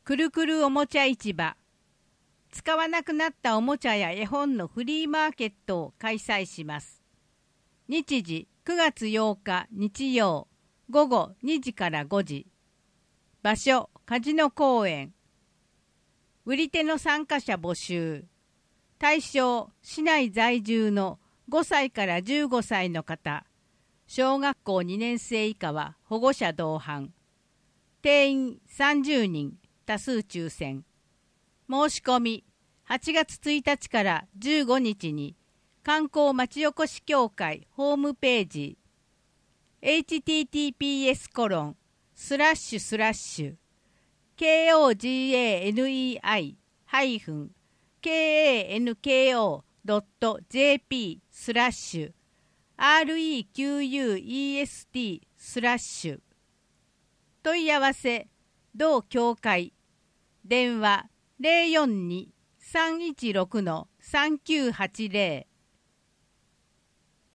くるくるおもちゃ市場。使わなくなったおもちゃや絵本のフリーマーケットを開催します。日時9月8日日曜午後2時から5時。場所カジノ公園。売り手の参加者募集。対象市内在住の5歳から15歳の方。小学校2年生以下は保護者同伴。定員30人。多数抽選。申し込み8月1日から15日に観光まちおこし協会ホームページ https://kanoi-kanko.jp/request/ 問い合わせ同協会電話042-316-3980